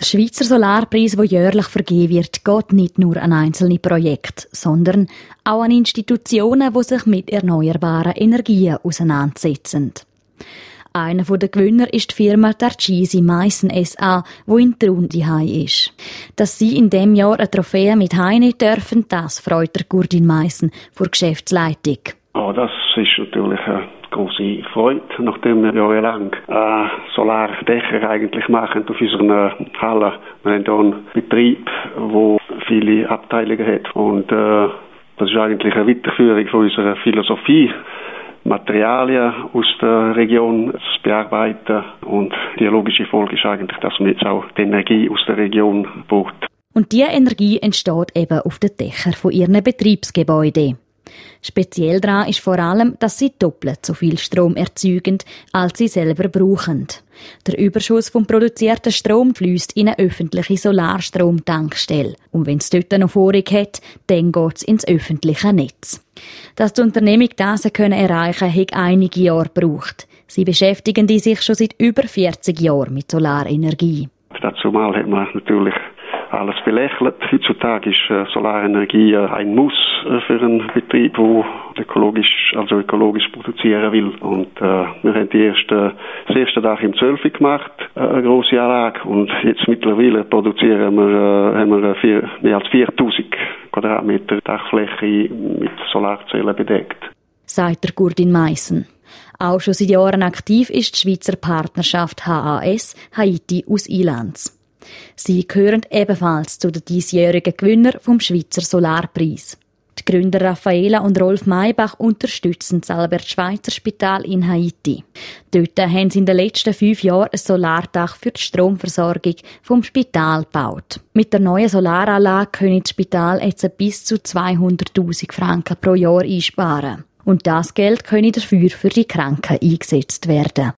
Der Schweizer Solarpreis, der jährlich vergeben wird, geht nicht nur an einzelne Projekte, sondern auch an Institutionen, die sich mit erneuerbaren Energien auseinandersetzen. Einer der Gewinner ist die Firma Tarcisi Meissen S.A., die in Trun daheim ist. Dass sie in diesem Jahr eine Trophäe mit heimnehmen dürfen, das freut der Gurdin Meissen vor Geschäftsleitung. Das ist natürlich eine grosse Freude, nachdem wir jahrelang Solardächer eigentlich machen auf unseren Hallen. Wir haben hier einen Betrieb, der viele Abteilungen hat. Und das ist eigentlich eine Weiterführung von unserer Philosophie, Materialien aus der Region zu bearbeiten. Und die logische Folge ist eigentlich, dass man jetzt auch die Energie aus der Region braucht. Und diese Energie entsteht eben auf den Dächern von ihren Betriebsgebäuden. Speziell daran ist vor allem, dass sie doppelt so viel Strom erzeugen, als sie selber brauchen. Der Überschuss vom produzierten Strom fließt in eine öffentliche Solarstromtankstelle. Und wenn es dort noch Vorrat hat, dann geht es ins öffentliche Netz. Dass die Unternehmung das erreichen konnte, hat einige Jahre gebraucht. Sie beschäftigen sich schon seit über 40 Jahren mit Solarenergie. Dazumal hat man natürlich alles belächelt. Heutzutage ist Solarenergie ein Muss für einen Betrieb, der ökologisch produzieren will. Und wir haben das erste Dach im 12 gemacht, eine grosse Anlage. Und jetzt mittlerweile haben wir mehr als 4000 Quadratmeter Dachfläche mit Solarzellen bedeckt. Sagt der Gurdin Meissen. Auch schon seit Jahren aktiv ist die Schweizer Partnerschaft HAS Haiti aus Ilanz. Sie gehören ebenfalls zu den diesjährigen Gewinnern vom Schweizer Solarpreis. Die Gründer Raffaela und Rolf Maybach unterstützen das Albert-Schweitzer-Spital in Haiti. Dort haben sie in den letzten 5 Jahren ein Solardach für die Stromversorgung vom Spital gebaut. Mit der neuen Solaranlage können das Spital jetzt bis zu 200'000 Franken pro Jahr einsparen. Und das Geld könne dafür für die Kranken eingesetzt werden.